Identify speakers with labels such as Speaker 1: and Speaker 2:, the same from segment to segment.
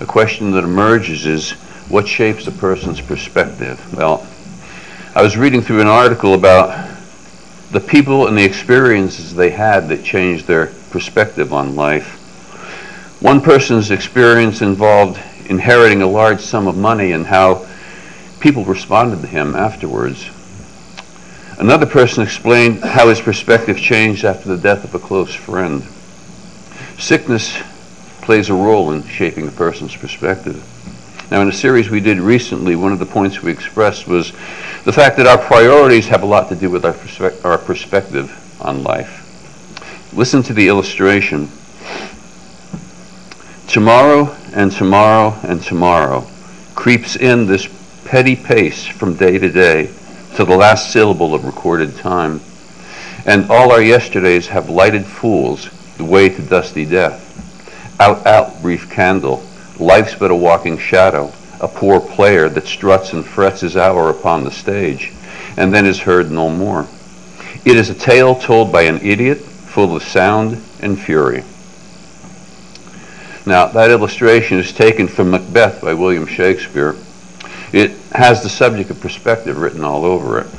Speaker 1: a question that emerges is, what shapes a person's perspective? Well, I was reading through an article about the people and the experiences they had that changed their perspective on life. One person's experience involved inheriting a large sum of money and how people responded to him afterwards. Another person explained how his perspective changed after the death of a close friend. Sickness plays a role in shaping a person's perspective. Now, in a series we did recently, one of the points we expressed was the fact that our priorities have a lot to do with our perspective on life. Listen to the illustration. Tomorrow and tomorrow and tomorrow creeps in this petty pace from day to day to the last syllable of recorded time. And all our yesterdays have lighted fools the way to dusty death. Out, out, brief candle, life's but a walking shadow, a poor player that struts and frets his hour upon the stage, and then is heard no more. It is a tale told by an idiot, full of sound and fury. Now, that illustration is taken from Macbeth by William Shakespeare. It has the subject of perspective written all over it.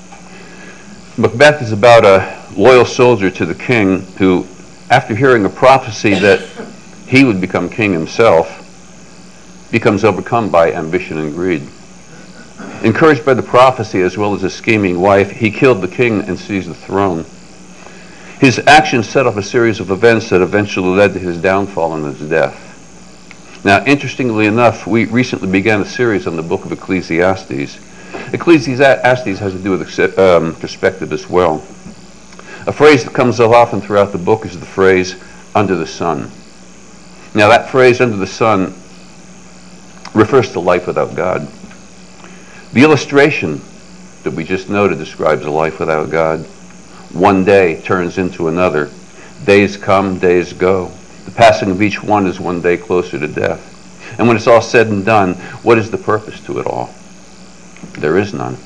Speaker 1: Macbeth is about a loyal soldier to the king who, after hearing a prophecy that he would become king himself, becomes overcome by ambition and greed. Encouraged by the prophecy as well as his scheming wife, he killed the king and seized the throne. His actions set off a series of events that eventually led to his downfall and his death. Now, interestingly enough, we recently began a series on the book of Ecclesiastes. Ecclesiastes has to do with perspective as well. A phrase that comes up often throughout the book is the phrase, under the sun. Now, that phrase, under the sun, refers to life without God. The illustration that we just noted describes a life without God. One day turns into another. Days come, days go. The passing of each one is one day closer to death. And when it's all said and done, what is the purpose to it all? There is none.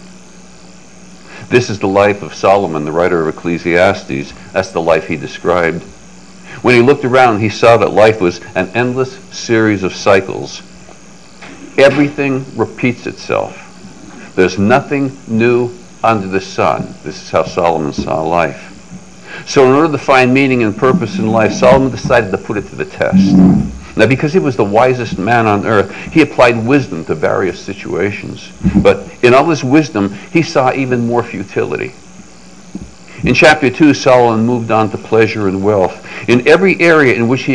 Speaker 1: This is the life of Solomon, the writer of Ecclesiastes. That's the life he described. When he looked around, he saw that life was an endless series of cycles. Everything repeats itself. There's nothing new under the sun. This is how Solomon saw life. So in order to find meaning and purpose in life, Solomon decided to put it to the test. Now, because he was the wisest man on earth, he applied wisdom to various situations. But in all his wisdom, he saw even more futility. In chapter 2, Solomon moved on to pleasure and wealth. In every area in which he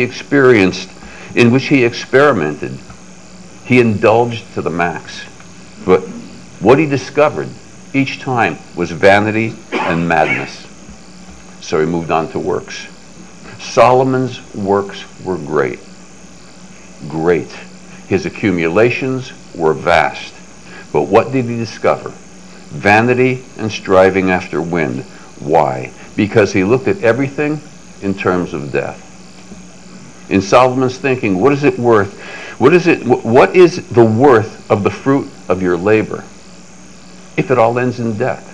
Speaker 1: experimented, he indulged to the max. But what he discovered each time was vanity and madness. So he moved on to works. Solomon's works were great. Great. His accumulations were vast. But what did he discover? Vanity and striving after wind. Why? Because he looked at everything in terms of death. In Solomon's thinking, what is it worth? What is the worth of the fruit of your labor if it all ends in death?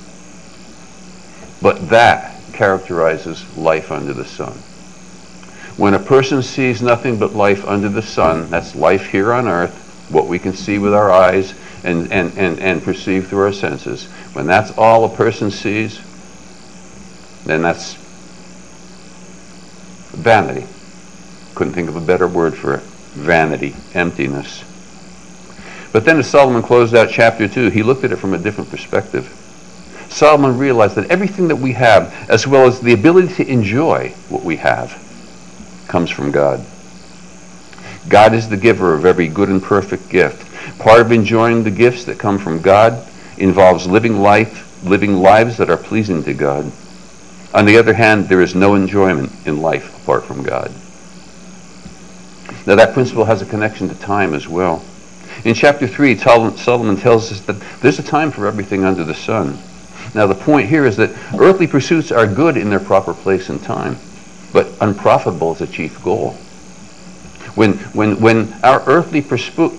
Speaker 1: But that characterizes life under the sun. When a person sees nothing but life under the sun, that's life here on earth, what we can see with our eyes and perceive through our senses. When that's all a person sees, then that's vanity. Couldn't think of a better word for it. Vanity, emptiness. But then as Solomon closed out chapter 2, he looked at it from a different perspective. Solomon realized that everything that we have, as well as the ability to enjoy what we have, comes from God. God is the giver of every good and perfect gift. Part of enjoying the gifts that come from God involves living lives that are pleasing to God. On the other hand, there is no enjoyment in life apart from God. Now that principle has a connection to time as well. In chapter 3, Solomon tells us that there's a time for everything under the sun. Now the point here is that earthly pursuits are good in their proper place and time, but unprofitable as a chief goal. When our earthly pursuit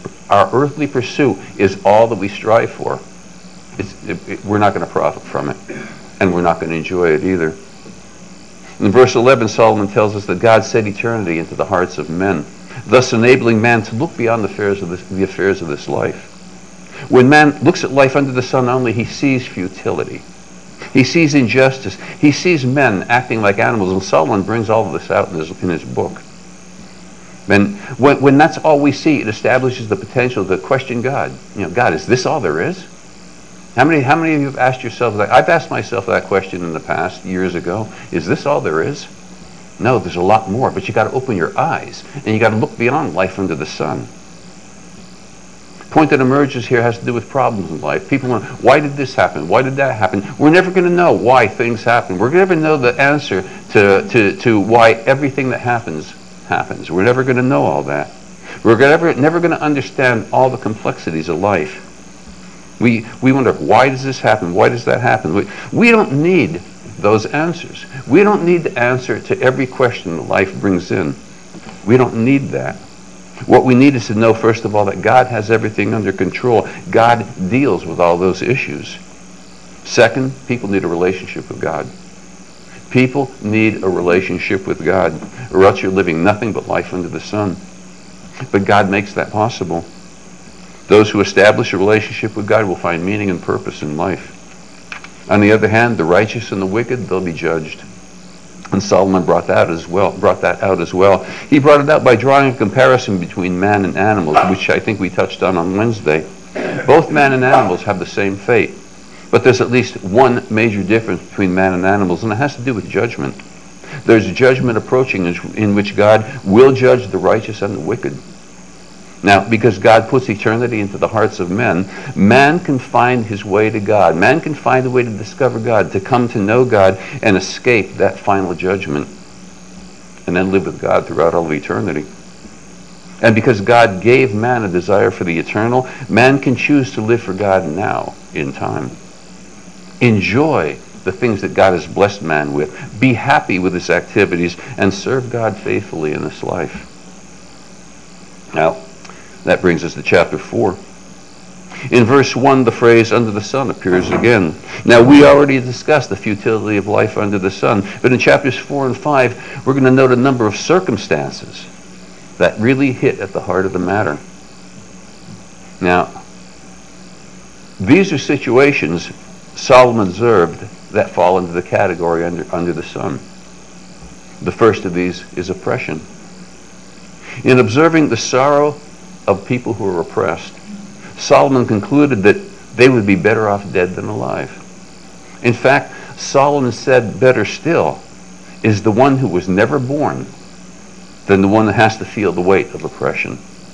Speaker 1: is all that we strive for, we're not going to profit from it, and we're not going to enjoy it either. In verse 11, Solomon tells us that God set eternity into the hearts of men. thus enabling man to look beyond the affairs of this life. When man looks at life under the sun only, he sees futility. He sees injustice. He sees men acting like animals, and Solomon brings all of this out in his book. And when that's all we see, it establishes the potential to question God. God, is this all there is? How many of you have asked yourself that? I've asked myself that question in the past, years ago. Is this all there is? No, there's a lot more, but you got to open your eyes, and you got to look beyond life under the sun. The point that emerges here has to do with problems in life. People want, why did this happen? Why did that happen? We're never going to know why things happen. We're never going to know the answer to why everything that happens. We're never going to know all that. We're never going to understand all the complexities of life. We wonder, why does this happen? Why does that happen? We don't need those answers. We don't need the answer to every question that life brings in. We don't need that. What we need is to know, first of all, that God has everything under control. God deals with all those issues. Second, people need a relationship with God. People need a relationship with God, or else you're living nothing but life under the sun. But God makes that possible. Those who establish a relationship with God will find meaning and purpose in life. On the other hand, the righteous and the wicked, they'll be judged. And Solomon brought that out as well. He brought it out by drawing a comparison between man and animals, which I think we touched on Wednesday. Both man and animals have the same fate. But there's at least one major difference between man and animals, and it has to do with judgment. There's a judgment approaching in which God will judge the righteous and the wicked. Now, because God puts eternity into the hearts of men, man can find his way to God. Man can find a way to discover God, to come to know God, and escape that final judgment, and then live with God throughout all of eternity. And because God gave man a desire for the eternal, man can choose to live for God now, in time. Enjoy the things that God has blessed man with. Be happy with his activities, and serve God faithfully in this life. Now, that brings us to chapter 4. In verse 1, the phrase "under the sun" appears again. Now, we already discussed the futility of life under the sun, but in chapters 4 and 5, we're going to note a number of circumstances that really hit at the heart of the matter. Now, these are situations Solomon observed that fall into the category under the sun. The first of these is oppression. In observing the sorrow of people who are oppressed, Solomon concluded that they would be better off dead than alive. In fact, Solomon said, better still is the one who was never born than the one that has to feel the weight of oppression.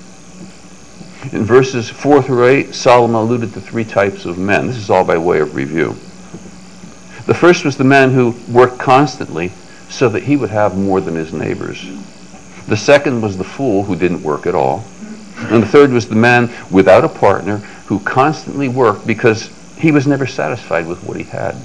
Speaker 1: In verses 4 through 8, Solomon alluded to 3 types of men. This is all by way of review. The first was the man who worked constantly so that he would have more than his neighbors. The second was the fool who didn't work at all. And the third was the man without a partner who constantly worked because he was never satisfied with what he had.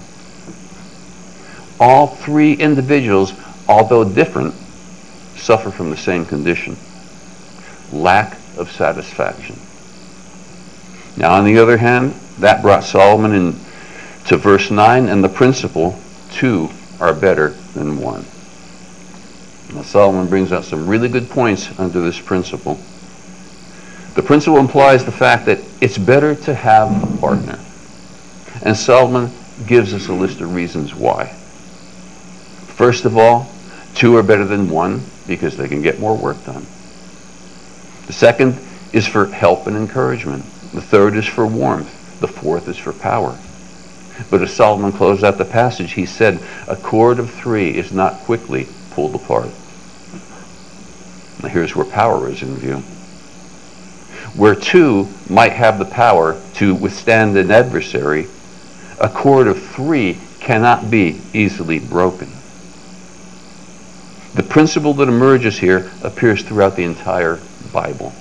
Speaker 1: All 3 individuals, although different, suffer from the same condition: lack of satisfaction. Now, on the other hand, that brought Solomon in to verse 9 and the principle, 2 are better than 1. Now, Solomon brings out some really good points under this principle. The principle implies the fact that it's better to have a partner. And Solomon gives us a list of reasons why. First of all, 2 are better than 1 because they can get more work done. The second is for help and encouragement. The third is for warmth. The fourth is for power. But as Solomon closed out the passage, he said, a cord of 3 is not quickly pulled apart. Now here's where power is in view. Where 2 might have the power to withstand an adversary, a cord of 3 cannot be easily broken. The principle that emerges here appears throughout the entire Bible.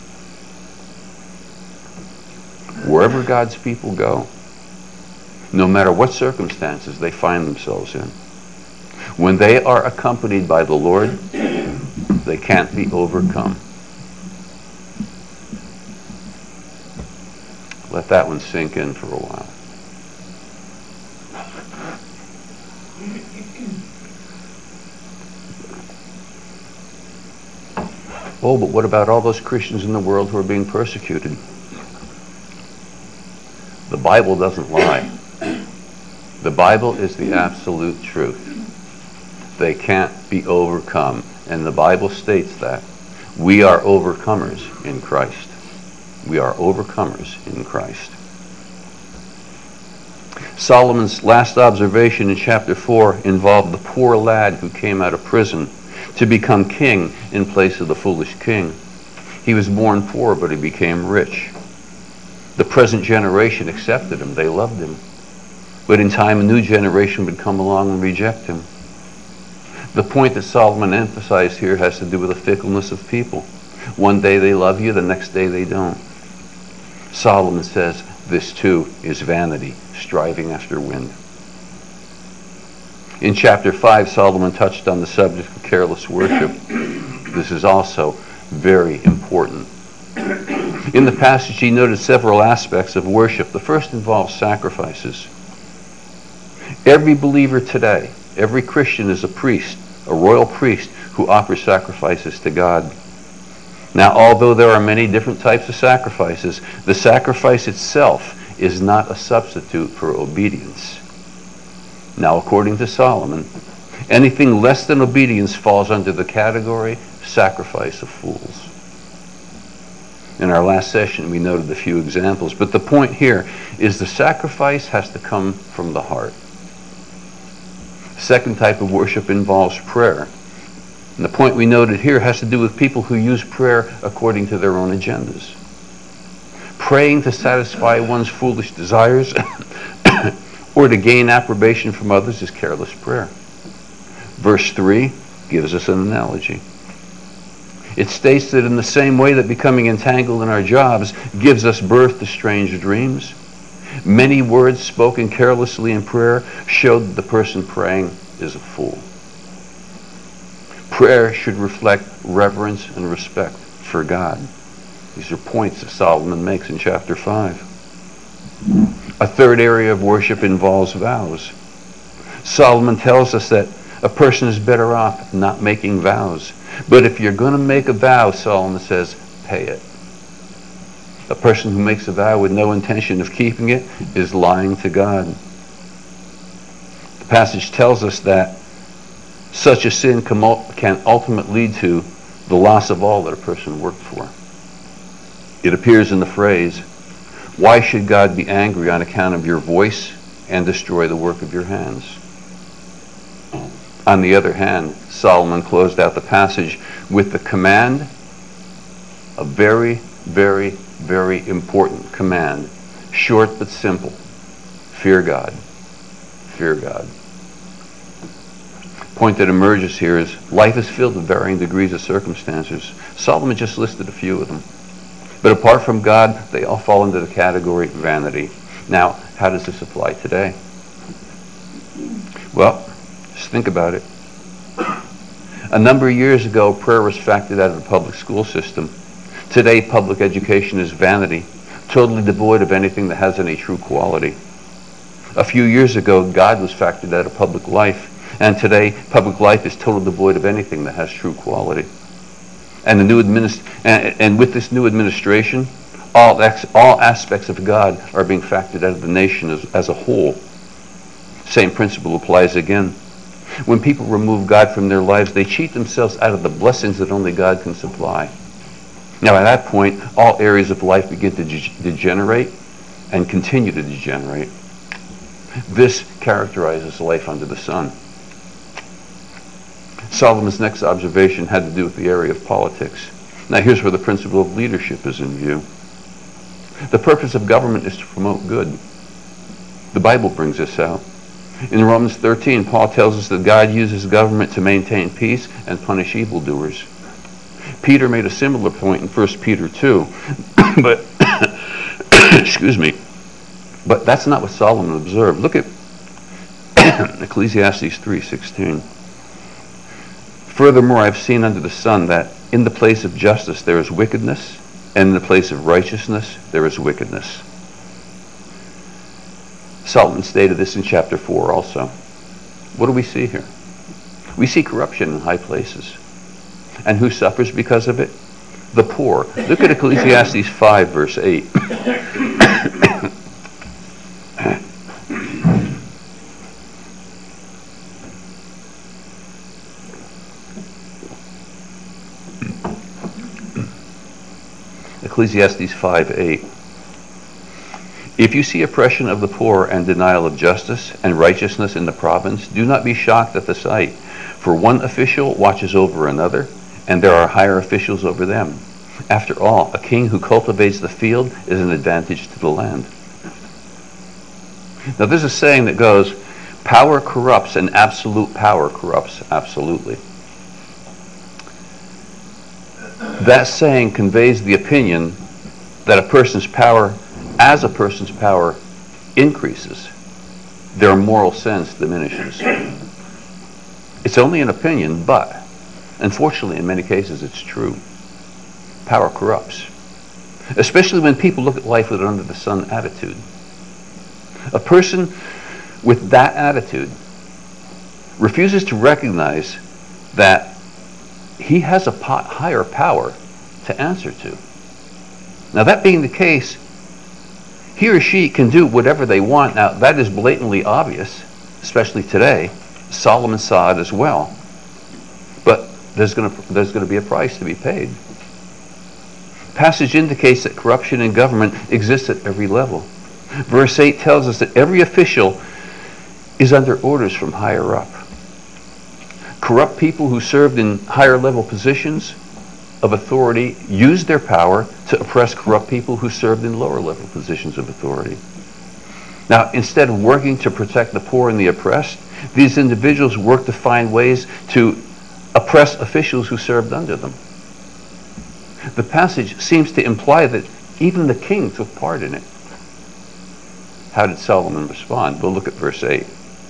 Speaker 1: Wherever God's people go, no matter what circumstances they find themselves in, when they are accompanied by the Lord, they can't be overcome. Let that one sink in for a while. Oh, but what about all those Christians in the world who are being persecuted? The Bible doesn't lie. The Bible is the absolute truth. They can't be overcome. And the Bible states that. We are overcomers in Christ. We are overcomers in Christ. Solomon's last observation in chapter 4 involved the poor lad who came out of prison to become king in place of the foolish king. He was born poor, but he became rich. The present generation accepted him. They loved him. But in time, a new generation would come along and reject him. The point that Solomon emphasized here has to do with the fickleness of people. One day they love you, the next day they don't. Solomon says this too is vanity, striving after wind. In chapter 5, Solomon touched on the subject of careless worship. This is also very important. In the passage, he noted several aspects of worship. The first involves sacrifices. Every believer today, every Christian is a priest, a royal priest who offers sacrifices to God. Now, although there are many different types of sacrifices, the sacrifice itself is not a substitute for obedience. Now, according to Solomon, anything less than obedience falls under the category sacrifice of fools. In our last session, we noted a few examples, but the point here is the sacrifice has to come from the heart. Second type of worship involves prayer. And the point we noted here has to do with people who use prayer according to their own agendas. Praying to satisfy one's foolish desires or to gain approbation from others is careless prayer. Verse 3 gives us an analogy. It states that in the same way that becoming entangled in our jobs gives us birth to strange dreams, many words spoken carelessly in prayer show that the person praying is a fool. Prayer should reflect reverence and respect for God. These are points that Solomon makes in chapter 5. A third area of worship involves vows. Solomon tells us that a person is better off not making vows. But if you're going to make a vow, Solomon says, pay it. A person who makes a vow with no intention of keeping it is lying to God. The passage tells us that such a sin can ultimately lead to the loss of all that a person worked for. It appears in the phrase, why should God be angry on account of your voice and destroy the work of your hands? On the other hand, Solomon closed out the passage with the command, a very, very, very important command, short but simple. Fear God. Fear God. The point that emerges here is life is filled with varying degrees of circumstances. Solomon just listed a few of them. But apart from God, they all fall into the category vanity. Now, how does this apply today? Well, just think about it. A number of years ago, prayer was factored out of the public school system. Today, public education is vanity, totally devoid of anything that has any true quality. A few years ago, God was factored out of public life, and today, public life is totally devoid of anything that has true quality. And with this new administration, all aspects of God are being factored out of the nation as a whole. Same principle applies again. When people remove God from their lives, they cheat themselves out of the blessings that only God can supply. Now, at that point, all areas of life begin to degenerate and continue to degenerate. This characterizes life under the sun. Solomon's next observation had to do with the area of politics. Now, here's where the principle of leadership is in view. The purpose of government is to promote good. The Bible brings this out. In Romans 13, Paul tells us that God uses government to maintain peace and punish evildoers. Peter made a similar point in 1 Peter 2, but excuse me, but that's not what Solomon observed. Look at Ecclesiastes 3:16. Furthermore, I've seen under the sun that in the place of justice there is wickedness, and in the place of righteousness there is wickedness. Solomon stated this in chapter 4 also. What do we see here? We see corruption in high places. And who suffers because of it? the poor. Look at Ecclesiastes 5, verse 8. Ecclesiastes 5:8. If you see oppression of the poor and denial of justice and righteousness in the province, do not be shocked at the sight, for one official watches over another, and there are higher officials over them. After all, a king who cultivates the field is an advantage to the land. Now there's a saying that goes, power corrupts and absolute power corrupts absolutely. That saying conveys the opinion that as a person's power increases, their moral sense diminishes. It's only an opinion, but unfortunately in many cases it's true. Power corrupts. Especially when people look at life with an under the sun attitude. A person with that attitude refuses to recognize that he has a higher power to answer to. Now that being the case, he or she can do whatever they want. Now that is blatantly obvious, especially today. Solomon saw it as well. But there's going to be a price to be paid. Passage indicates that corruption in government exists at every level. Verse 8 tells us that every official is under orders from higher up. Corrupt people who served in higher level positions of authority used their power to oppress corrupt people who served in lower level positions of authority. Now, instead of working to protect the poor and the oppressed, these individuals worked to find ways to oppress officials who served under them. The passage seems to imply that even the king took part in it. How did Solomon respond? We'll look at verse 8.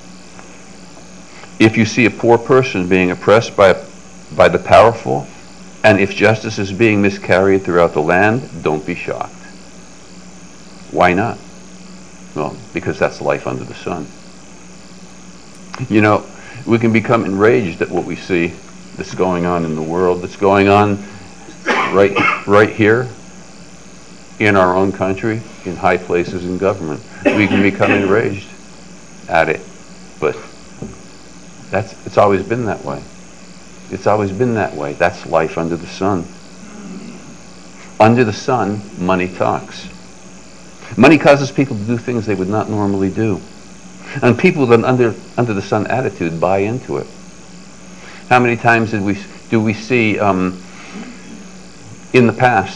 Speaker 1: If you see a poor person being oppressed by the powerful, and if justice is being miscarried throughout the land, don't be shocked. Why not? Well, because that's life under the sun. You know, we can become enraged at what we see that's going on in the world, that's going on right here in our own country, in high places in government. We can become enraged at it, but it's always been that way. It's always been that way. That's life under the sun. Under the sun, money talks. Money causes people to do things they would not normally do. And people with an under the sun attitude buy into it. How many times do we see in the past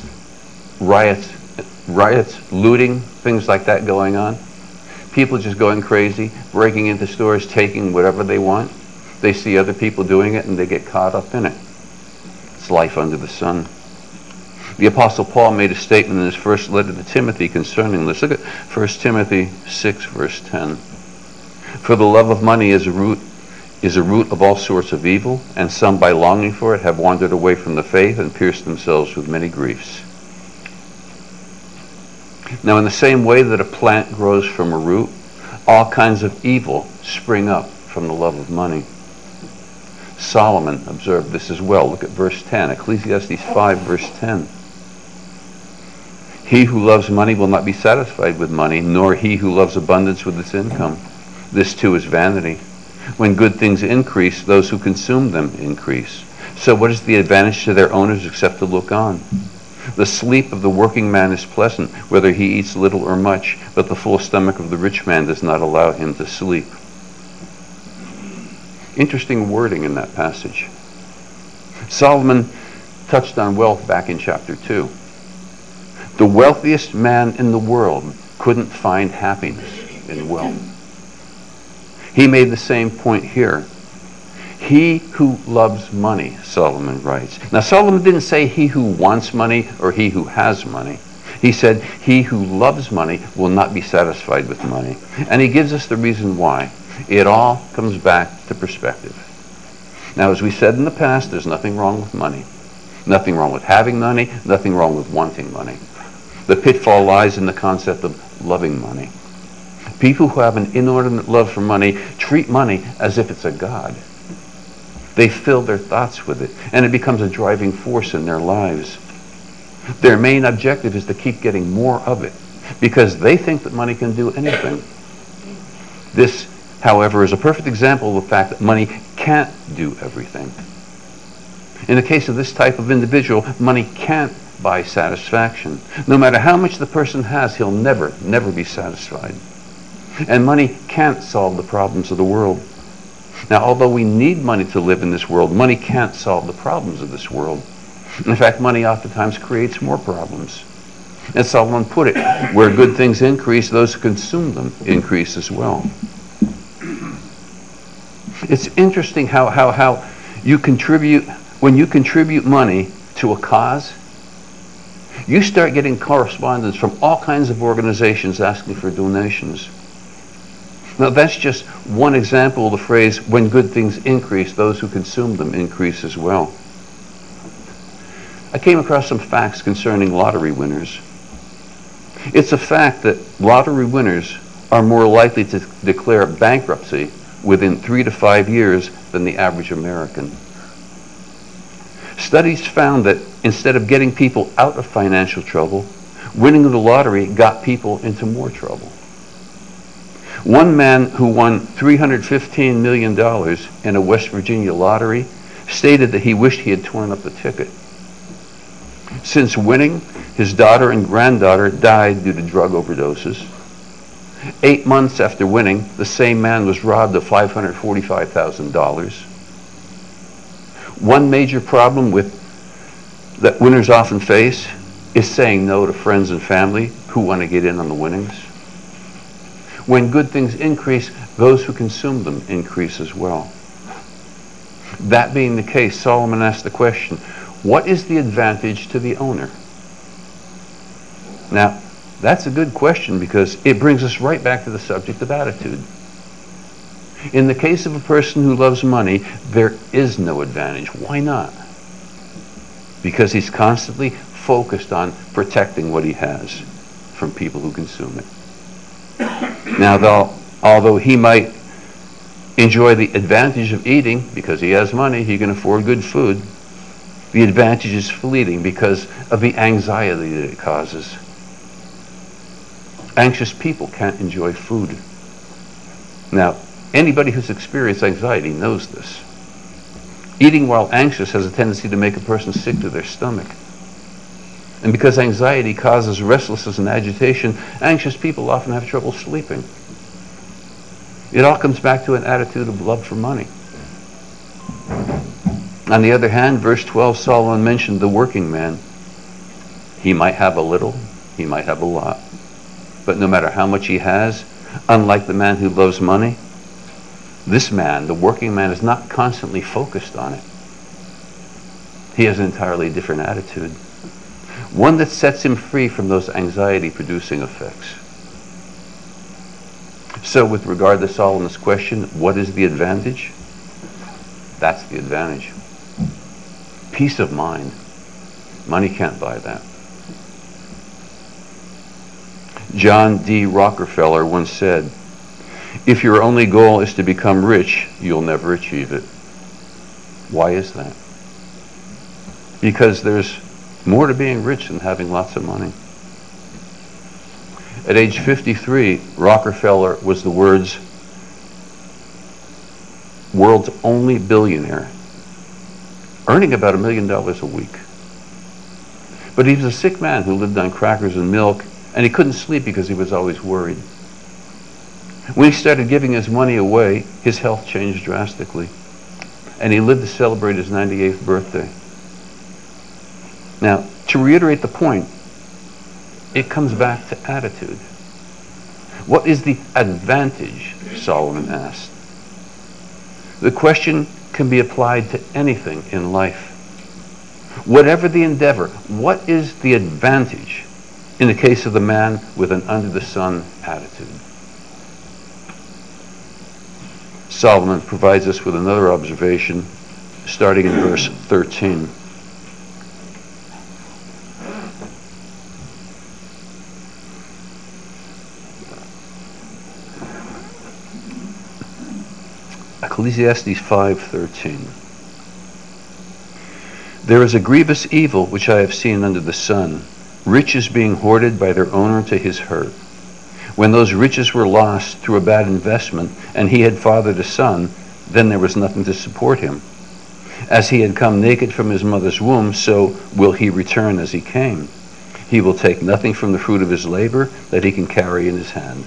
Speaker 1: riots, looting, things like that going on? People just going crazy, breaking into stores, taking whatever they want. They see other people doing it and they get caught up in it. It's life under the sun. The Apostle Paul made a statement in his first letter to Timothy concerning this. Look at 1 Timothy 6, verse 10. For the love of money is a root of all sorts of evil, and some by longing for it have wandered away from the faith and pierced themselves with many griefs. Now in the same way that a plant grows from a root, all kinds of evil spring up from the love of money. Solomon observed this as well. Look at verse 10, Ecclesiastes 5, verse 10. He who loves money will not be satisfied with money, nor he who loves abundance with its income. This too is vanity. When good things increase, those who consume them increase. So what is the advantage to their owners except to look on? The sleep of the working man is pleasant, whether he eats little or much, but the full stomach of the rich man does not allow him to sleep. Interesting wording in that passage. Solomon touched on wealth back in chapter 2. The wealthiest man in the world couldn't find happiness in wealth. He made the same point here. He who loves money, Solomon writes. Now Solomon didn't say he who wants money or he who has money. He said he who loves money will not be satisfied with money. And he gives us the reason why. It all comes back to perspective. Now, as we said in the past, there's nothing wrong with money. Nothing wrong with having money, nothing wrong with wanting money. The pitfall lies in the concept of loving money. People who have an inordinate love for money treat money as if it's a god. They fill their thoughts with it, and it becomes a driving force in their lives. Their main objective is to keep getting more of it because they think that money can do anything. This, however, is a perfect example of the fact that money can't do everything. In the case of this type of individual, money can't buy satisfaction. No matter how much the person has, he'll never be satisfied. And money can't solve the problems of the world. Now, although we need money to live in this world, money can't solve the problems of this world. In fact, money oftentimes creates more problems. As Solomon put it, where good things increase, those who consume them increase as well. It's interesting how you contribute, when you contribute money to a cause, you start getting correspondence from all kinds of organizations asking for donations. Now, that's just one example of the phrase, when good things increase, those who consume them increase as well. I came across some facts concerning lottery winners. It's a fact that lottery winners are more likely to declare bankruptcy within 3 to 5 years than the average American. Studies found that instead of getting people out of financial trouble, winning the lottery got people into more trouble. One man who won $315 million in a West Virginia lottery stated that he wished he had torn up the ticket. Since winning, his daughter and granddaughter died due to drug overdoses. 8 months after winning, the same man was robbed of $545,000. One major problem that winners often face is saying no to friends and family who want to get in on the winnings. When good things increase, those who consume them increase as well. That being the case, Solomon asked the question, what is the advantage to the owner? Now, that's a good question because it brings us right back to the subject of attitude. In the case of a person who loves money, there is no advantage. Why not? Because he's constantly focused on protecting what he has from people who consume it. Now, although he might enjoy the advantage of eating because he has money, he can afford good food, the advantage is fleeting because of the anxiety that it causes. Anxious people can't enjoy food. Now, anybody who's experienced anxiety knows this. Eating while anxious has a tendency to make a person sick to their stomach. And because anxiety causes restlessness and agitation, anxious people often have trouble sleeping. It all comes back to an attitude of love for money. On the other hand, verse 12, Solomon mentioned the working man. He might have a little, he might have a lot. But no matter how much he has, unlike the man who loves money, this man, the working man, is not constantly focused on it. He has an entirely different attitude. One that sets him free from those anxiety-producing effects. So with regard to Solomon's question, what is the advantage? That's the advantage. Peace of mind. Money can't buy that. John D. Rockefeller once said, if your only goal is to become rich, you'll never achieve it. Why is that? Because there's more to being rich than having lots of money. At age 53, Rockefeller was the world's only billionaire, earning about $1 million a week. But he was a sick man who lived on crackers and milk, and he couldn't sleep because he was always worried. When he started giving his money away, his health changed drastically, and he lived to celebrate his 98th birthday. Now, to reiterate the point, it comes back to attitude. What is the advantage, Solomon asked. The question can be applied to anything in life. Whatever the endeavor, what is the advantage in the case of the man with an under-the-sun attitude? Solomon provides us with another observation starting in verse 13. Ecclesiastes 5:13. There is a grievous evil which I have seen under the sun, riches being hoarded by their owner to his hurt. When those riches were lost through a bad investment, and he had fathered a son, then there was nothing to support him. As he had come naked from his mother's womb, so will he return as he came. He will take nothing from the fruit of his labor that he can carry in his hand.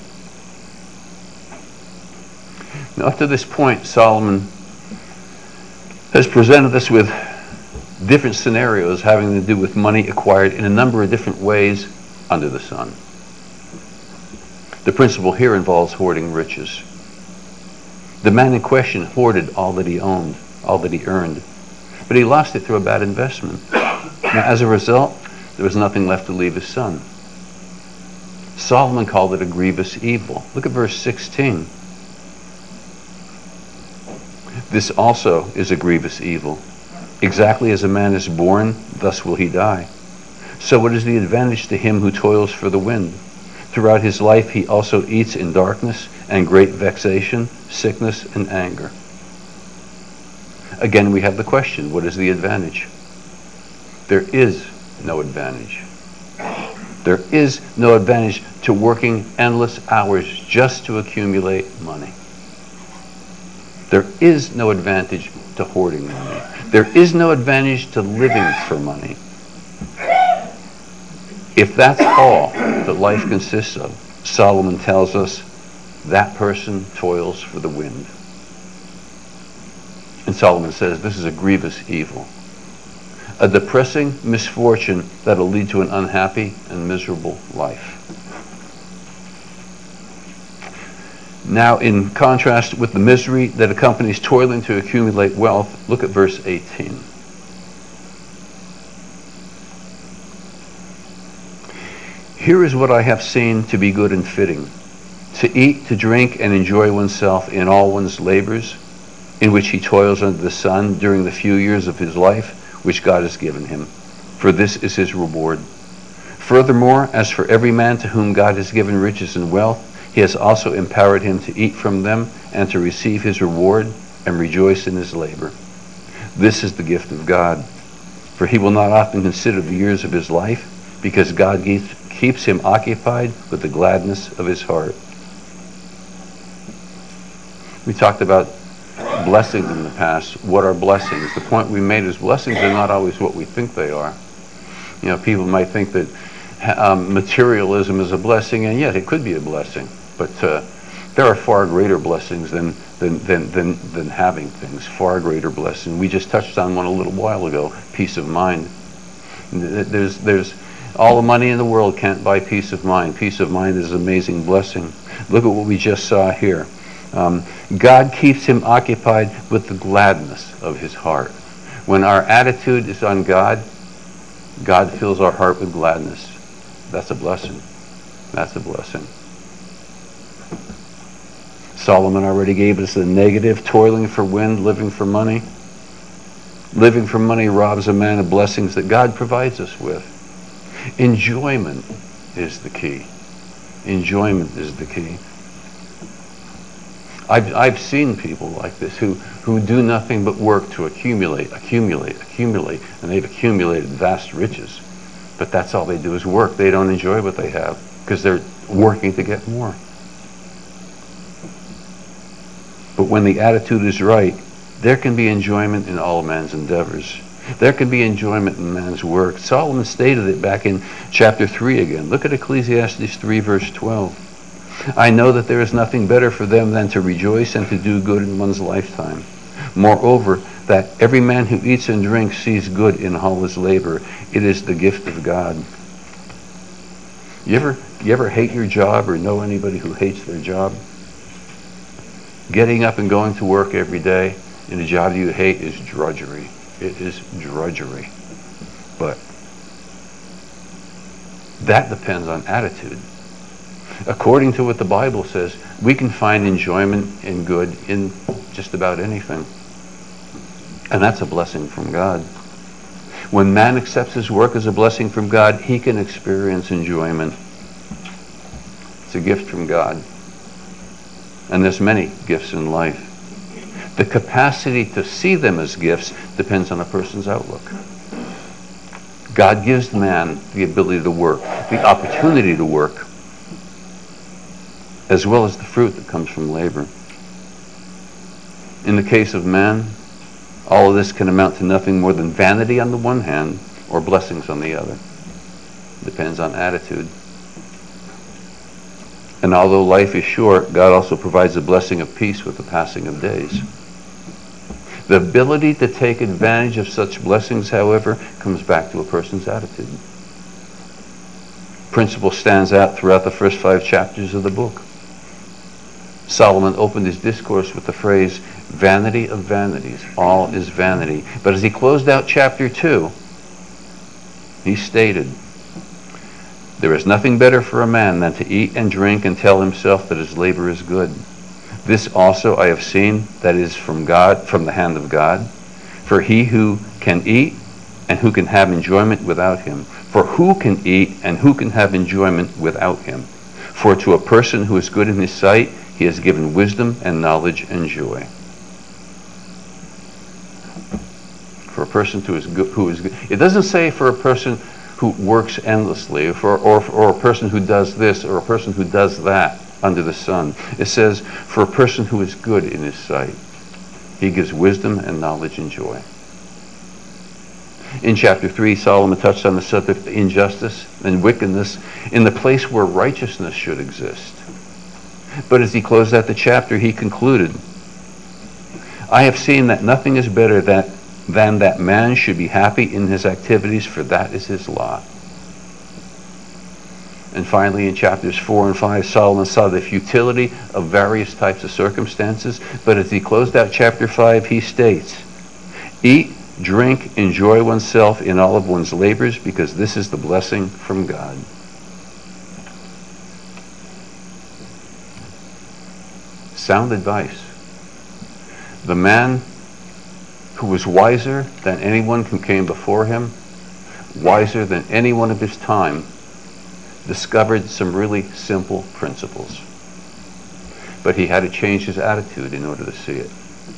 Speaker 1: Now, up to this point, Solomon has presented us with different scenarios having to do with money acquired in a number of different ways under the sun. The principle here involves hoarding riches. The man in question hoarded all that he owned, all that he earned, but he lost it through a bad investment. Now, as a result, there was nothing left to leave his son. Solomon called it a grievous evil. Look at verse 16. This also is a grievous evil. Exactly as a man is born, thus will he die. So what is the advantage to him who toils for the wind? Throughout his life he also eats in darkness and great vexation, sickness, and anger. Again, we have the question, what is the advantage? There is no advantage. There is no advantage to working endless hours just to accumulate money. There is no advantage to hoarding money. There is no advantage to living for money. If that's all that life consists of, Solomon tells us that person toils for the wind. And Solomon says this is a grievous evil, a depressing misfortune that'll lead to an unhappy and miserable life. Now, in contrast with the misery that accompanies toiling to accumulate wealth, look at verse 18. Here is what I have seen to be good and fitting, to eat, to drink, and enjoy oneself in all one's labors, in which he toils under the sun during the few years of his life, which God has given him. For this is his reward. Furthermore, as for every man to whom God has given riches and wealth, he has also empowered him to eat from them and to receive his reward and rejoice in his labor. This is the gift of God. For he will not often consider the years of his life, because God keeps him occupied with the gladness of his heart. We talked about blessings in the past. What are blessings? The point we made is blessings are not always what we think they are. You know, people might think that materialism is a blessing, and yet it could be a blessing. But there are far greater blessings than having things. Far greater blessing. We just touched on one a little while ago. Peace of mind. There's all the money in the world can't buy peace of mind. Peace of mind is an amazing blessing. Look at what we just saw here. God keeps him occupied with the gladness of his heart. When our attitude is on God, God fills our heart with gladness. That's a blessing. That's a blessing. Solomon already gave us the negative, toiling for wind, living for money. Living for money robs a man of blessings that God provides us with. Enjoyment is the key. Enjoyment is the key. I've seen people like this who do nothing but work to accumulate, and they've accumulated vast riches. But that's all they do is work. They don't enjoy what they have because they're working to get more. But when the attitude is right, there can be enjoyment in all man's endeavors. There can be enjoyment in man's work. Solomon stated it back in chapter 3 again. Look at Ecclesiastes 3 verse 12. I know that there is nothing better for them than to rejoice and to do good in one's lifetime. Moreover, that every man who eats and drinks sees good in all his labor. It is the gift of God. You ever hate your job or know anybody who hates their job? Getting up and going to work every day in a job you hate is drudgery. It is drudgery. But that depends on attitude. According to what the Bible says, we can find enjoyment and good in just about anything. And that's a blessing from God. When man accepts his work as a blessing from God, he can experience enjoyment. It's a gift from God. And there's many gifts in life. The capacity to see them as gifts depends on a person's outlook. God gives man the ability to work, the opportunity to work, as well as the fruit that comes from labor. In the case of man, all of this can amount to nothing more than vanity on the one hand or blessings on the other. Depends on attitude. And although life is short, God also provides a blessing of peace with the passing of days. The ability to take advantage of such blessings, however, comes back to a person's attitude. Principle stands out throughout the first 5 chapters of the book. Solomon opened his discourse with the phrase, vanity of vanities, all is vanity. But as he closed out chapter 2, he stated, there is nothing better for a man than to eat and drink and tell himself that his labor is good. This also I have seen that is from God, from the hand of God. For he who can eat and who can have enjoyment without him. For who can eat and who can have enjoyment without him? For to a person who is good in his sight, he has given wisdom and knowledge and joy. For a person who is good. It doesn't say for a person who works endlessly, or a person who does this, or a person who does that under the sun. It says, for a person who is good in his sight, he gives wisdom and knowledge and joy. In chapter 3, Solomon touched on the subject of injustice and wickedness in the place where righteousness should exist. But as he closed out the chapter, he concluded, I have seen that nothing is better than that man should be happy in his activities, for that is his lot. And finally, in chapters 4 and 5, Solomon saw the futility of various types of circumstances. But as he closed out chapter 5, he states, eat, drink, enjoy oneself in all of one's labors, because this is the blessing from God. Sound advice. The man who was wiser than anyone who came before him, wiser than anyone of his time, discovered some really simple principles. But he had to change his attitude in order to see it.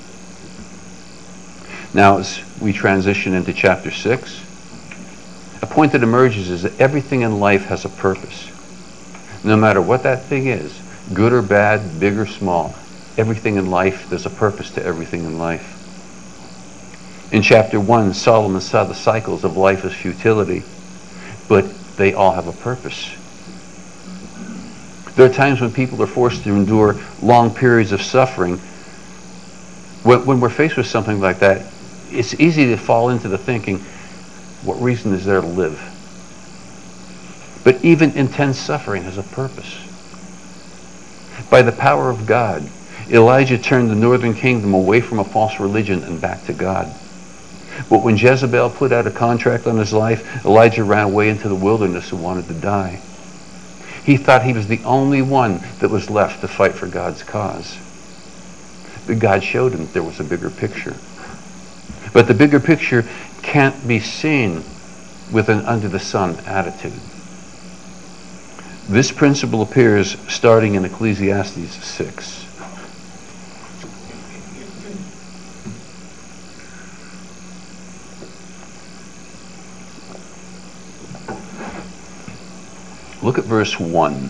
Speaker 1: Now, as we transition into chapter 6, a point that emerges is that everything in life has a purpose. No matter what that thing is, good or bad, big or small, everything in life, there's a purpose to everything in life. In chapter 1, Solomon saw the cycles of life as futility, but they all have a purpose. There are times when people are forced to endure long periods of suffering. When we're faced with something like that, it's easy to fall into the thinking, what reason is there to live? But even intense suffering has a purpose. By the power of God, Elijah turned the northern kingdom away from a false religion and back to God. But when Jezebel put out a contract on his life, Elijah ran away into the wilderness and wanted to die. He thought he was the only one that was left to fight for God's cause. But God showed him there was a bigger picture. But the bigger picture can't be seen with an under-the-sun attitude. This principle appears starting in Ecclesiastes 6. Look at verse 1.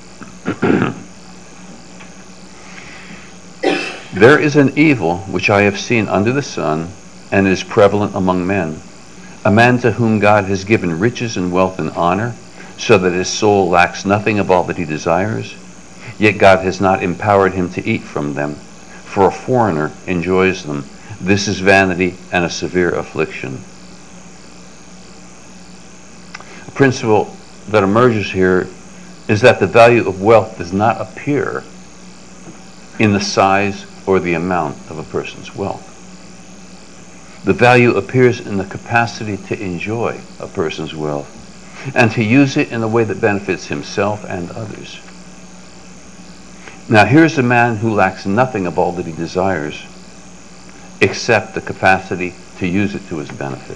Speaker 1: There is an evil which I have seen under the sun, and is prevalent among men. A man to whom God has given riches and wealth and honor, so that his soul lacks nothing of all that he desires, yet God has not empowered him to eat from them, for a foreigner enjoys them. This is vanity and a severe affliction. A principle that emerges here is that the value of wealth does not appear in the size or the amount of a person's wealth. The value appears in the capacity to enjoy a person's wealth and to use it in a way that benefits himself and others. Now here's a man who lacks nothing of all that he desires except the capacity to use it to his benefit.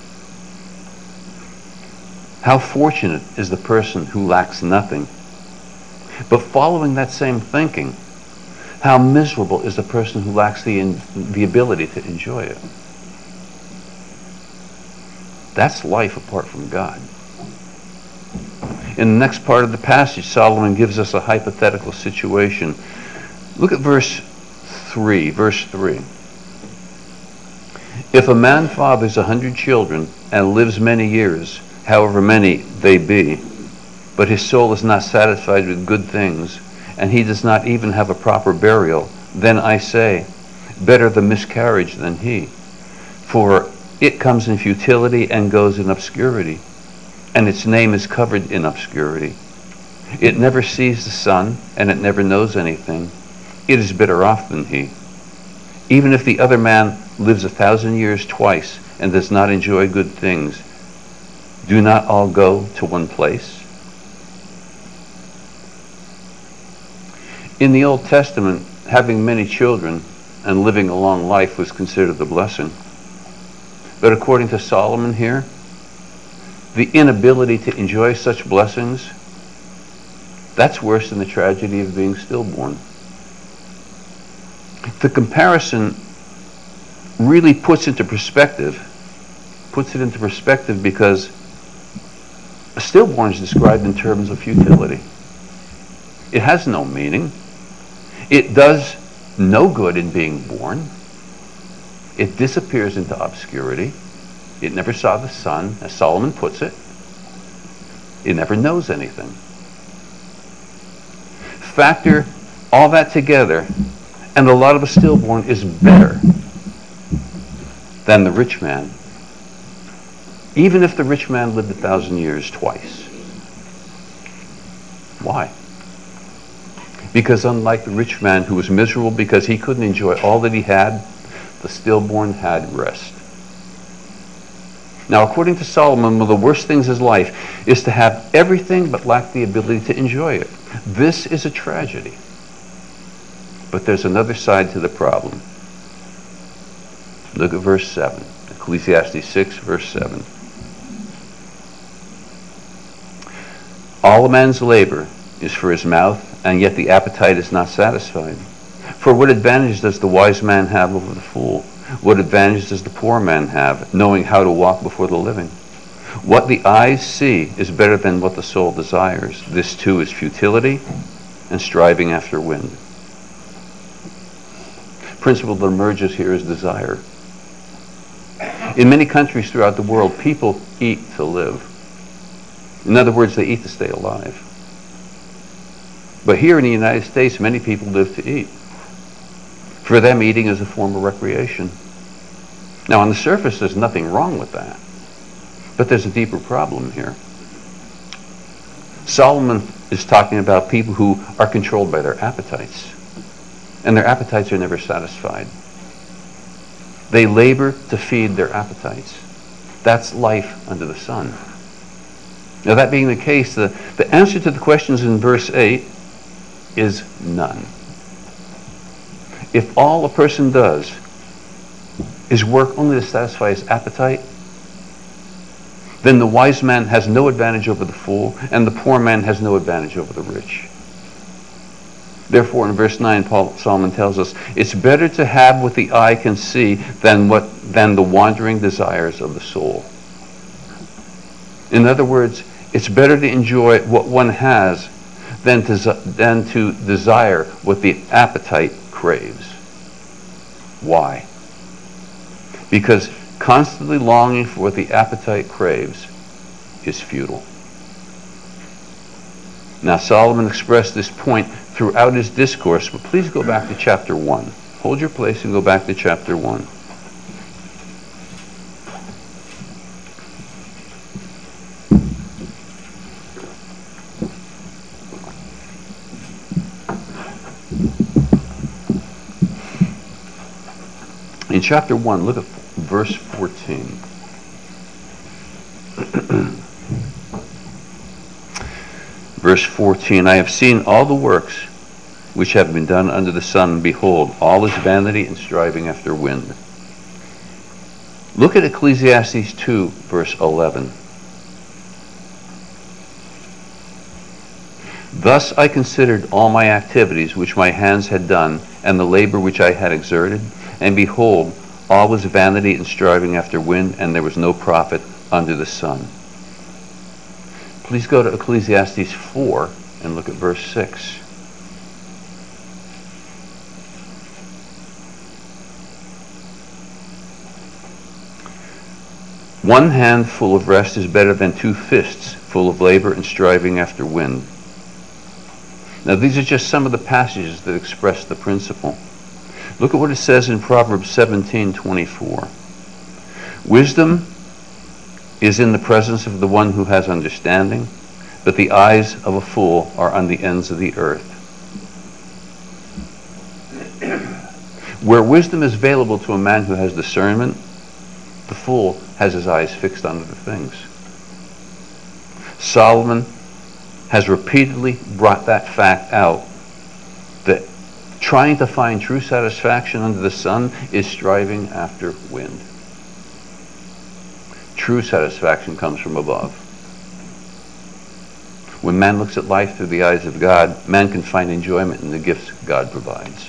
Speaker 1: How fortunate is the person who lacks nothing, but following that same thinking, how miserable is the person who lacks the ability to enjoy it. That's life apart from God. In the next part of the passage, Solomon gives us a hypothetical situation. Look at verse 3. If a man fathers 100 children and lives many years, however many they be, but his soul is not satisfied with good things, and he does not even have a proper burial, then I say, better the miscarriage than he. For it comes in futility and goes in obscurity, and its name is covered in obscurity. It never sees the sun, and it never knows anything. It is better off than he. Even if the other man lives 1,000 years twice and does not enjoy good things, do not all go to one place? In the Old Testament, having many children and living a long life was considered a blessing. But according to Solomon here, the inability to enjoy such blessings, that's worse than the tragedy of being stillborn. The comparison really puts it into perspective because a stillborn is described in terms of futility. It has no meaning. It does no good in being born. It disappears into obscurity. It never saw the sun, as Solomon puts it. It never knows anything. Factor all that together, and the lot of a stillborn is better than the rich man, even if the rich man lived 1,000 years twice. Why? Because unlike the rich man who was miserable because he couldn't enjoy all that he had, the stillborn had rest. Now, according to Solomon, one of the worst things in life is to have everything but lack the ability to enjoy it. This is a tragedy. But there's another side to the problem. Look at verse 7. Ecclesiastes 6, verse 7. All a man's labor is for his mouth, and yet the appetite is not satisfied. For what advantage does the wise man have over the fool? What advantage does the poor man have, knowing how to walk before the living? What the eyes see is better than what the soul desires. This too is futility and striving after wind. Principle that emerges here is desire. In many countries throughout the world, people eat to live. In other words, they eat to stay alive. But here in the United States, many people live to eat. For them, eating is a form of recreation. Now, on the surface, there's nothing wrong with that. But there's a deeper problem here. Solomon is talking about people who are controlled by their appetites. And their appetites are never satisfied. They labor to feed their appetites. That's life under the sun. Now, that being the case, the answer to the questions in verse 8 is none. If all a person does is work only to satisfy his appetite, then the wise man has no advantage over the fool, and the poor man has no advantage over the rich. Therefore, in verse 9, Solomon tells us, it's better to have what the eye can see than the wandering desires of the soul. In other words, it's better to enjoy what one has than to desire what the appetite craves. Why? Because constantly longing for what the appetite craves is futile. Now, Solomon expressed this point throughout his discourse, but please go back to chapter 1. Hold your place and go back to chapter 1. In chapter 1, look at verse 14. Verse 14, I have seen all the works which have been done under the sun, and behold, all is vanity and striving after wind. Look at Ecclesiastes 2, verse 11. Thus I considered all my activities which my hands had done, and the labor which I had exerted, and behold, all was vanity and striving after wind, and there was no profit, under the sun. Please go to Ecclesiastes 4 and look at verse 6. One hand full of rest is better than two fists full of labor and striving after wind. Now, these are just some of the passages that express the principle. Look at what it says in Proverbs 17:24. Wisdom is in the presence of the one who has understanding, but the eyes of a fool are on the ends of the earth. Where wisdom is available to a man who has discernment, the fool has his eyes fixed on other things. Solomon has repeatedly brought that fact out, that trying to find true satisfaction under the sun is striving after wind. True satisfaction comes from above. When man looks at life through the eyes of God, man can find enjoyment in the gifts God provides.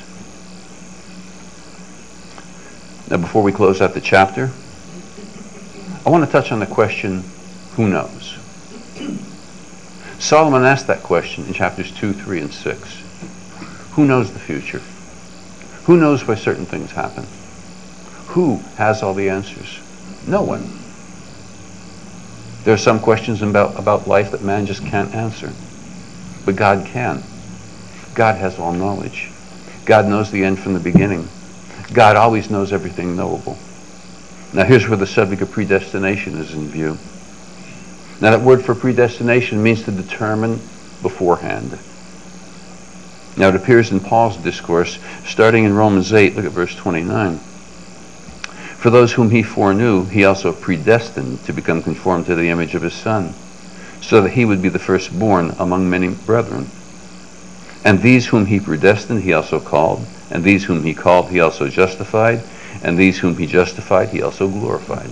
Speaker 1: Now, before we close out the chapter, I want to touch on the question, who knows? Solomon asked that question in chapters 2, 3, and 6. Who knows the future? Who knows why certain things happen? Who has all the answers? No one. There are some questions about life that man just can't answer. But God can. God has all knowledge. God knows the end from the beginning. God always knows everything knowable. Now here's where the subject of predestination is in view. Now that word for predestination means to determine beforehand. Now it appears in Paul's discourse, starting in Romans 8, look at verse 29. For those whom he foreknew, he also predestined to become conformed to the image of his Son, so that he would be the firstborn among many brethren. And these whom he predestined, he also called. And these whom he called, he also justified. And these whom he justified, he also glorified.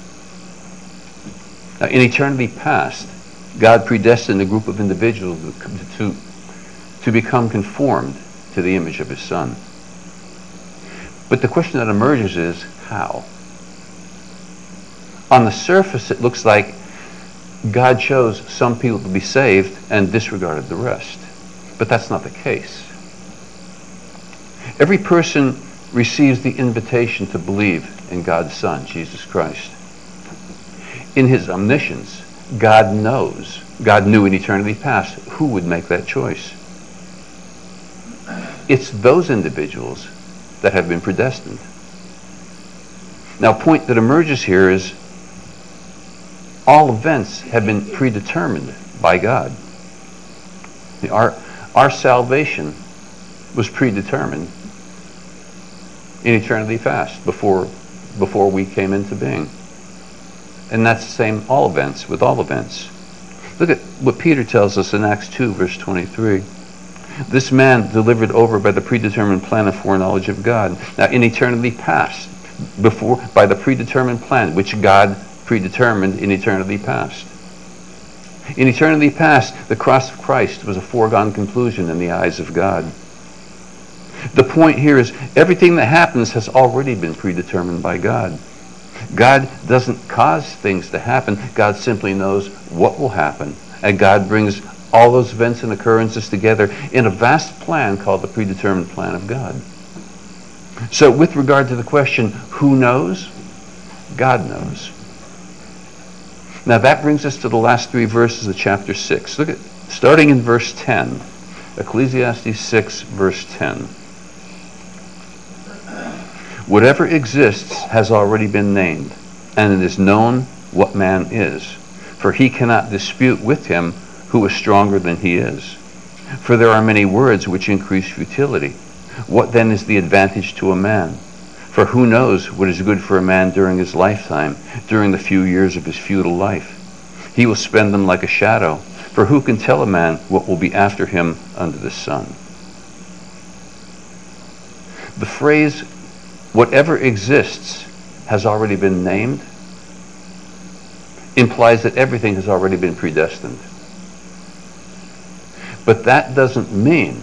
Speaker 1: Now, in eternity past, God predestined a group of individuals to become conformed to the image of his Son. But the question that emerges is, how? On the surface, it looks like God chose some people to be saved and disregarded the rest. But that's not the case. Every person receives the invitation to believe in God's Son, Jesus Christ. In his omniscience, God knew in eternity past who would make that choice. It's those individuals that have been predestined. Now, a point that emerges here is all events have been predetermined by God. Our salvation was predetermined in eternity past, before we came into being. And that's the same with all events. Look at what Peter tells us in Acts 2, verse 23. This man delivered over by the predetermined plan of foreknowledge of God. Now, in eternity past, by the predetermined plan, which God predetermined in eternity past. In eternity past, the cross of Christ was a foregone conclusion in the eyes of God. The point here is everything that happens has already been predetermined by God. God doesn't cause things to happen. God simply knows what will happen. And God brings all those events and occurrences together in a vast plan called the predetermined plan of God. So with regard to the question, who knows? God knows. Now that brings us to the last three verses of chapter 6. Look at, starting in verse 10. Ecclesiastes 6, verse 10. Whatever exists has already been named, and it is known what man is. For he cannot dispute with him who is stronger than he is. For there are many words which increase futility. What then is the advantage to a man? For who knows what is good for a man during his lifetime, during the few years of his futile life? He will spend them like a shadow. For who can tell a man what will be after him under the sun? The phrase, whatever exists has already been named, implies that everything has already been predestined. But that doesn't mean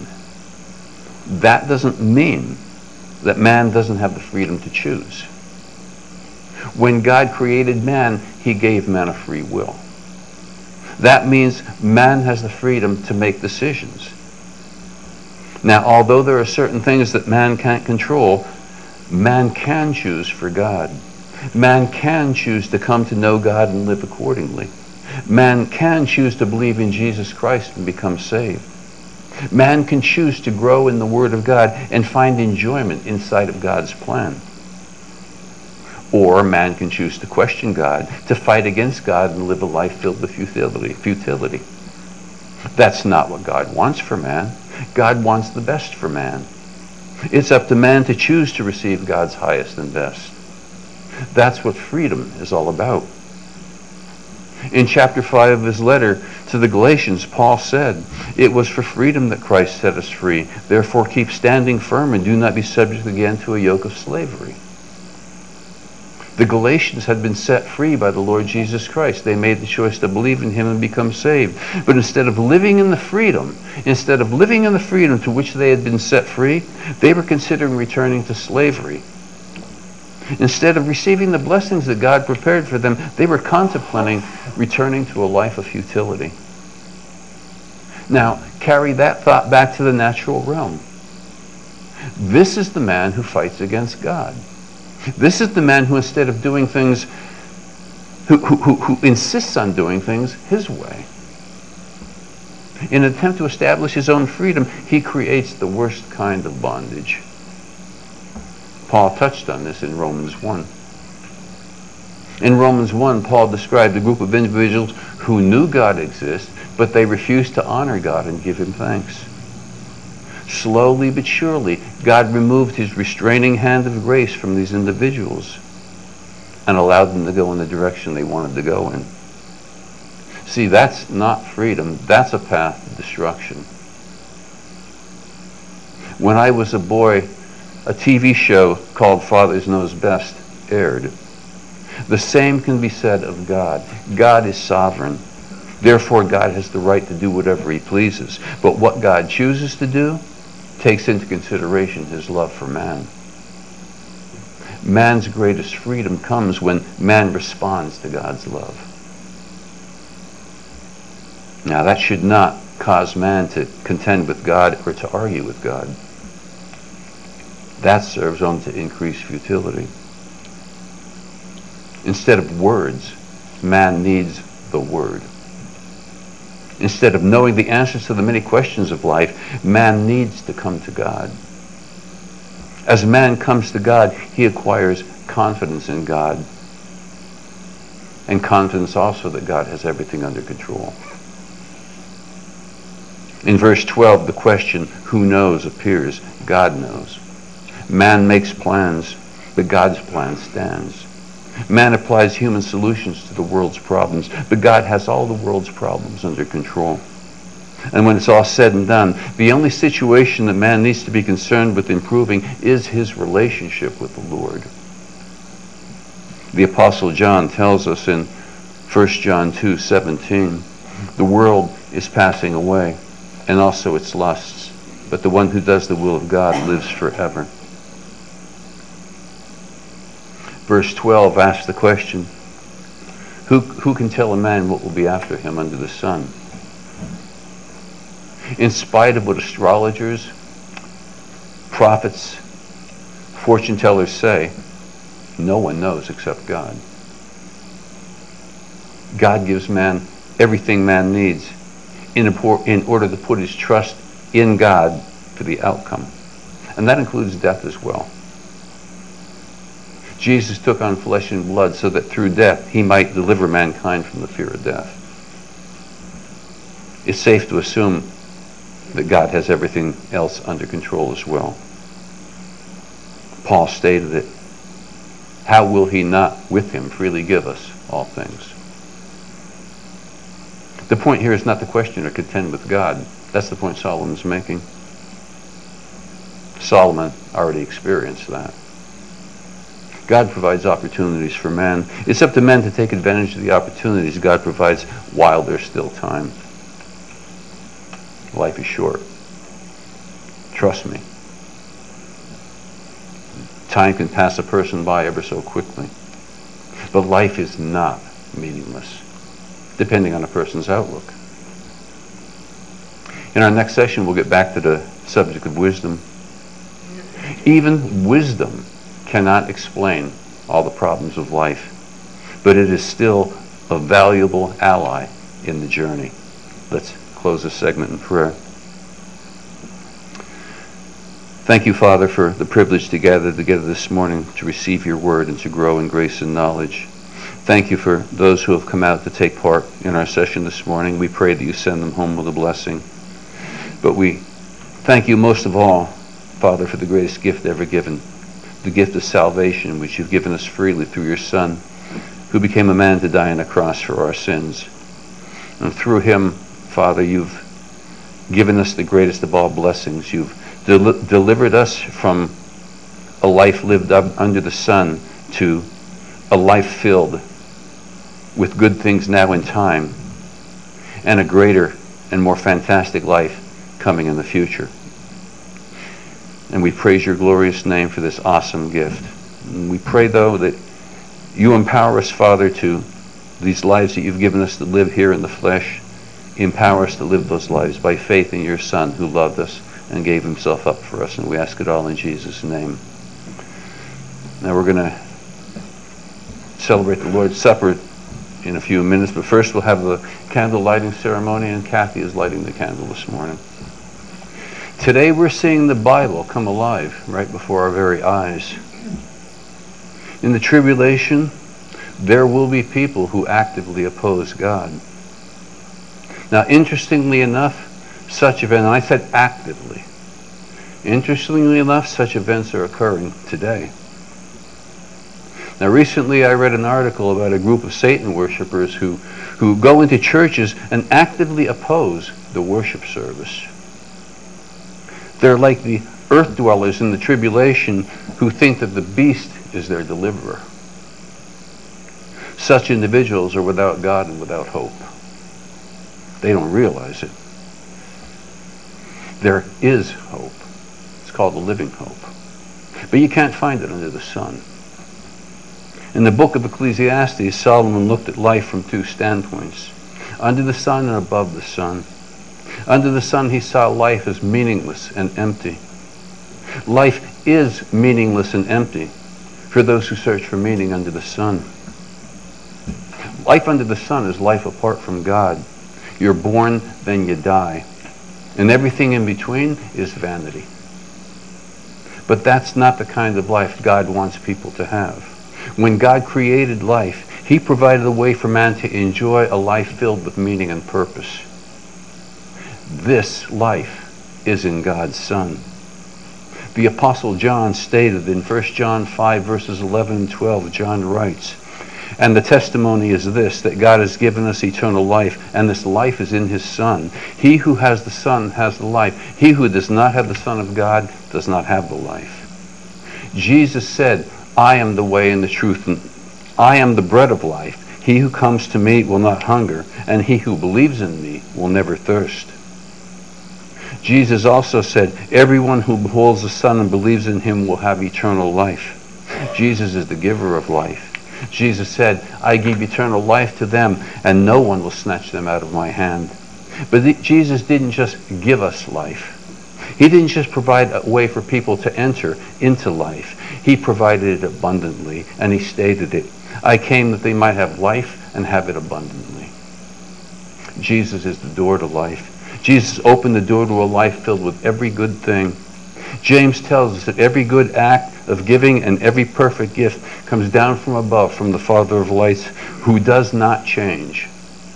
Speaker 1: that man doesn't have the freedom to choose. When God created man, he gave man a free will. That means man has the freedom to make decisions. Now, although there are certain things that man can't control, man can choose for God. Man can choose to come to know God and live accordingly. Man can choose to believe in Jesus Christ and become saved. Man can choose to grow in the Word of God and find enjoyment inside of God's plan. Or man can choose to question God, to fight against God and live a life filled with futility. That's not what God wants for man. God wants the best for man. It's up to man to choose to receive God's highest and best. That's what freedom is all about. In chapter 5 of his letter to the Galatians, Paul said, "It was for freedom that Christ set us free. Therefore keep standing firm and do not be subject again to a yoke of slavery." The Galatians had been set free by the Lord Jesus Christ. They made the choice to believe in him and become saved. But instead of living in the freedom to which they had been set free, they were considering returning to slavery. Instead of receiving the blessings that God prepared for them, they were contemplating returning to a life of futility. Now, carry that thought back to the natural realm. This is the man who fights against God. This is the man who, instead of doing things, who insists on doing things his way. In an attempt to establish his own freedom, he creates the worst kind of bondage. Paul touched on this in Romans 1. In Romans 1, Paul described a group of individuals who knew God exists, but they refused to honor God and give him thanks. Slowly but surely, God removed his restraining hand of grace from these individuals and allowed them to go in the direction they wanted to go in. See, that's not freedom. That's a path to destruction. When I was a boy, a TV show called Fathers Knows Best aired. The same can be said of God. God is sovereign. Therefore, God has the right to do whatever he pleases. But what God chooses to do takes into consideration his love for man. Man's greatest freedom comes when man responds to God's love. Now, that should not cause man to contend with God or to argue with God. That serves only to increase futility. Instead of words, man needs the Word. Instead of knowing the answers to the many questions of life, man needs to come to God. As man comes to God, he acquires confidence in God, and confidence also that God has everything under control. In verse 12, the question, who knows, appears. God knows. Man makes plans, but God's plan stands. Man applies human solutions to the world's problems, but God has all the world's problems under control. And when it's all said and done, the only situation that man needs to be concerned with improving is his relationship with the Lord. The Apostle John tells us in 1 John 2:17, the world is passing away, and also its lusts, but the one who does the will of God lives forever. Verse 12 asks the question, who can tell a man what will be after him under the sun? In spite of what astrologers, prophets, fortune tellers say, no one knows except God. God gives man everything man needs in order to put his trust in God for the outcome. And that includes death as well. Jesus took on flesh and blood so that through death he might deliver mankind from the fear of death. It's safe to assume that God has everything else under control as well. Paul stated it. How will he not with him freely give us all things? The point here is not to question or contend with God. That's the point Solomon's making. Solomon already experienced that. God provides opportunities for man. It's up to men to take advantage of the opportunities God provides while there's still time. Life is short. Trust me. Time can pass a person by ever so quickly. But life is not meaningless, depending on a person's outlook. In our next session, we'll get back to the subject of wisdom. Even wisdom cannot explain all the problems of life, but it is still a valuable ally in the journey. Let's close this segment in prayer. Thank you, Father, for the privilege to gather together this morning to receive your word and to grow in grace and knowledge. Thank you for those who have come out to take part in our session this morning. We pray that you send them home with a blessing. But we thank you most of all, Father, for the greatest gift ever given, the gift of salvation, which you've given us freely through your Son, who became a man to die on a cross for our sins. And through him, Father, you've given us the greatest of all blessings. You've delivered us from a life lived up under the sun to a life filled with good things now in time, and a greater and more fantastic life coming in the future. And we praise your glorious name for this awesome gift. And we pray, though, that you empower us, Father, to these lives that you've given us to live here in the flesh. Empower us to live those lives by faith in your Son, who loved us and gave himself up for us. And we ask it all in Jesus' name. Now we're going to celebrate the Lord's Supper in a few minutes, but first we'll have the candle lighting ceremony, and Kathy is lighting the candle this morning. Today we're seeing the Bible come alive right before our very eyes. In the tribulation, there will be people who actively oppose God. Now, interestingly enough, such events, and I said actively, interestingly enough, such events are occurring today. Now, recently I read an article about a group of Satan worshipers who go into churches and actively oppose the worship service. They're like the earth dwellers in the tribulation who think that the beast is their deliverer. Such individuals are without God and without hope. They don't realize it. There is hope. It's called the living hope. But you can't find it under the sun. In the book of Ecclesiastes, Solomon looked at life from two standpoints: under the sun and above the sun. Under the sun, he saw life as meaningless and empty. Life is meaningless and empty for those who search for meaning under the sun. Life under the sun is life apart from God. You're born, then you die. And everything in between is vanity. But that's not the kind of life God wants people to have. When God created life, he provided a way for man to enjoy a life filled with meaning and purpose. This life is in God's Son. The Apostle John stated in 1 John 5 verses 11 and 12, John writes, "And the testimony is this, that God has given us eternal life, and this life is in his Son. He who has the Son has the life. He who does not have the Son of God does not have the life." Jesus said, "I am the way and the truth, and I am the bread of life. He who comes to me will not hunger, and he who believes in me will never thirst." Jesus also said, "Everyone who beholds the Son and believes in him will have eternal life." Jesus is the giver of life. Jesus said, "I give eternal life to them, and no one will snatch them out of my hand." But Jesus didn't just give us life. He didn't just provide a way for people to enter into life. He provided it abundantly, and he stated it. "I came that they might have life and have it abundantly." Jesus is the door to life. Jesus opened the door to a life filled with every good thing. James tells us that every good act of giving and every perfect gift comes down from above, from the Father of lights, who does not change.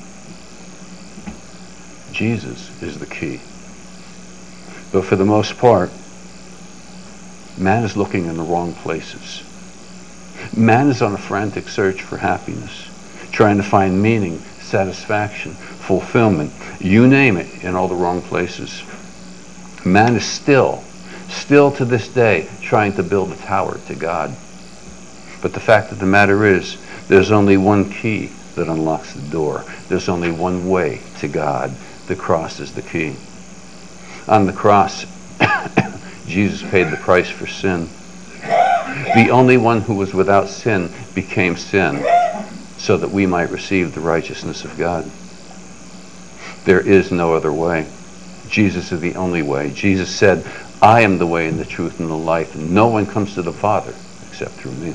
Speaker 1: Jesus is the key. But for the most part, man is looking in the wrong places. Man is on a frantic search for happiness, trying to find meaning, satisfaction, fulfillment, you name it, in all the wrong places. Man is still to this day, trying to build a tower to God. But the fact of the matter is, there's only one key that unlocks the door. There's only one way to God. The cross is the key. On the cross, Jesus paid the price for sin. The only one who was without sin became sin, so that we might receive the righteousness of God. There is no other way. Jesus is the only way. Jesus said, I am the way and the truth and the life, and no one comes to the Father except through me.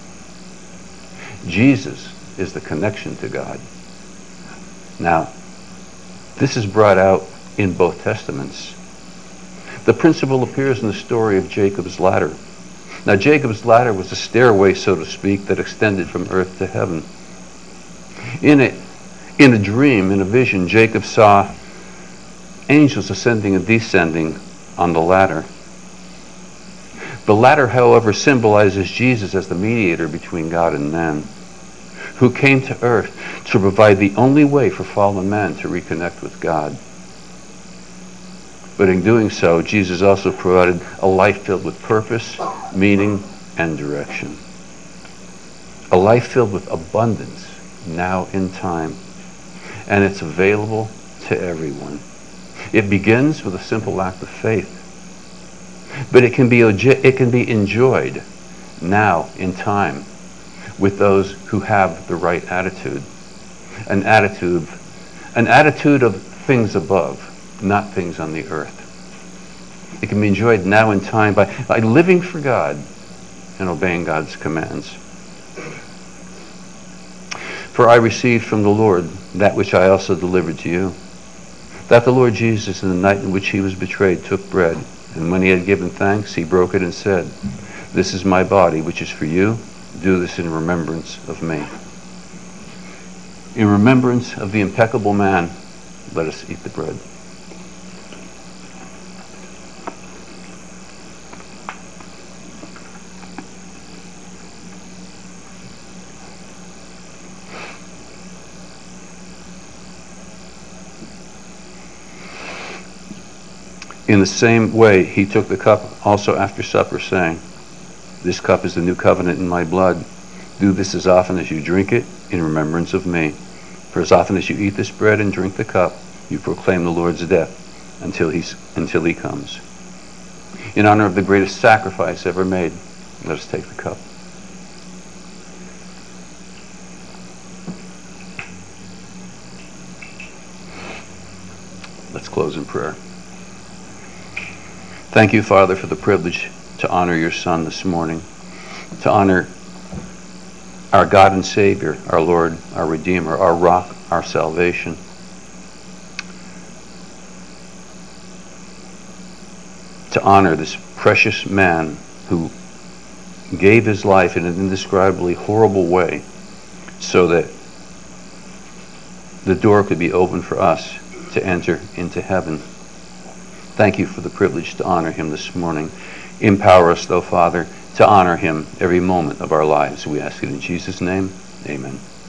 Speaker 1: Jesus is the connection to God. Now, this is brought out in both Testaments. The principle appears in the story of Jacob's ladder. Now, Jacob's ladder was a stairway, so to speak, that extended from earth to heaven. In a dream, in a vision, Jacob saw angels ascending and descending on the ladder. The ladder, however, symbolizes Jesus as the mediator between God and man, who came to earth to provide the only way for fallen man to reconnect with God. But in doing so, Jesus also provided a life filled with purpose, meaning, and direction. A life filled with abundance, now in time. And it's available to everyone. It begins with a simple act of faith. But it can be enjoyed now in time with those who have the right attitude. An attitude of things above, not things on the earth. It can be enjoyed now in time by living for God and obeying God's commands. For I received from the Lord that which I also delivered to you, that the Lord Jesus, in the night in which he was betrayed, took bread, and when he had given thanks, he broke it and said, This is my body, which is for you. Do this in remembrance of me. In remembrance of the impeccable man, let us eat the bread. In the same way, he took the cup also after supper, saying, This cup is the new covenant in my blood. Do this as often as you drink it in remembrance of me. For as often as you eat this bread and drink the cup, you proclaim the Lord's death until he comes. In honor of the greatest sacrifice ever made, let us take the cup. Let's close in prayer. Thank you, Father, for the privilege to honor your Son this morning, to honor our God and Savior, our Lord, our Redeemer, our rock, our salvation. To honor this precious man who gave his life in an indescribably horrible way so that the door could be opened for us to enter into heaven. Thank you for the privilege to honor him this morning. Empower us, though, Father, to honor him every moment of our lives. We ask it in Jesus' name. Amen.